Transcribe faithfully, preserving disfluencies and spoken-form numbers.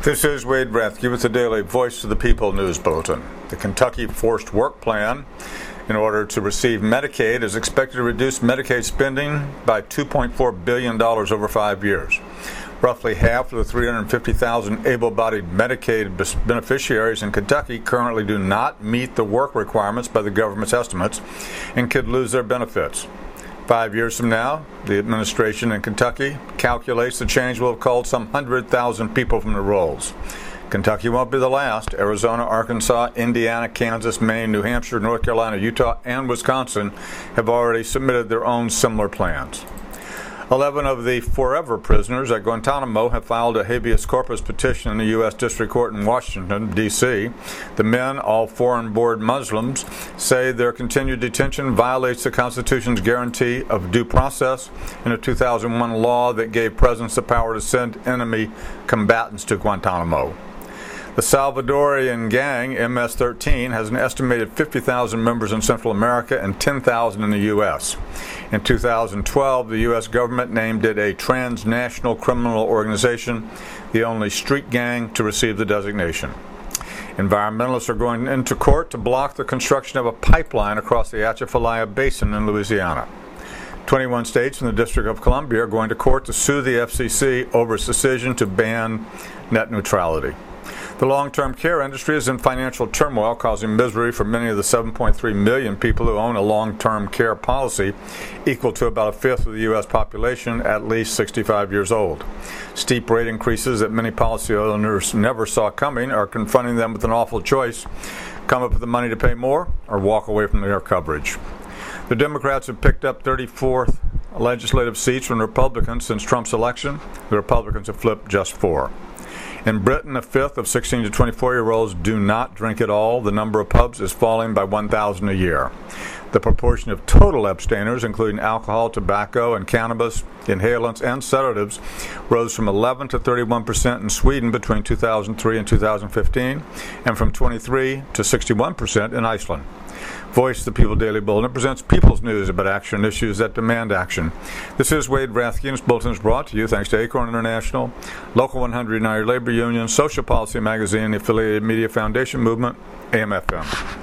This is Wade Rathke with the Daily Voice of the People News Bulletin. The Kentucky Forced Work Plan, in order to receive Medicaid, is expected to reduce Medicaid spending by two point four billion dollars over five years. Roughly half of the three hundred fifty thousand able-bodied Medicaid beneficiaries in Kentucky currently do not meet the work requirements by the government's estimates and could lose their benefits. Five years from now, the administration in Kentucky calculates the change will have culled some one hundred thousand people from the rolls. Kentucky won't be the last. Arizona, Arkansas, Indiana, Kansas, Maine, New Hampshire, North Carolina, Utah, and Wisconsin have already submitted their own similar plans. Eleven of the forever prisoners at Guantanamo have filed a habeas corpus petition in the U S District Court in Washington, D C The men, all foreign-born Muslims, say their continued detention violates the Constitution's guarantee of due process in a two thousand one law that gave presidents the power to send enemy combatants to Guantanamo. The Salvadorian gang, M S thirteen, has an estimated fifty thousand members in Central America and ten thousand in the U S In two thousand twelve, the U S government named it a transnational criminal organization, the only street gang to receive the designation. Environmentalists are going into court to block the construction of a pipeline across the Atchafalaya Basin in Louisiana. twenty-one states and the District of Columbia are going to court to sue the F C C over its decision to ban net neutrality. The long-term care industry is in financial turmoil, causing misery for many of the seven point three million people who own a long-term care policy, equal to about a fifth of the U S population at least sixty-five years old. Steep rate increases that many policy owners never saw coming are confronting them with an awful choice: come up with the money to pay more or walk away from their coverage. The Democrats have picked up thirty-fourth legislative seats from Republicans since Trump's election. The Republicans have flipped just four. In Britain, a fifth of sixteen to twenty-four-year-olds do not drink at all. The number of pubs is falling by one thousand a year. The proportion of total abstainers, including alcohol, tobacco, and cannabis, inhalants, and sedatives, rose from eleven to thirty-one percent in Sweden between two thousand three and two thousand fifteen, and from twenty-three to sixty-one percent in Iceland. Voice of the People Daily Bulletin presents people's news about action issues that demand action. This is Wade Rathke, and this bulletin is brought to you thanks to Acorn International, Local one hundred United Labor Union, Social Policy Magazine, the Affiliated Media Foundation Movement, A M F M.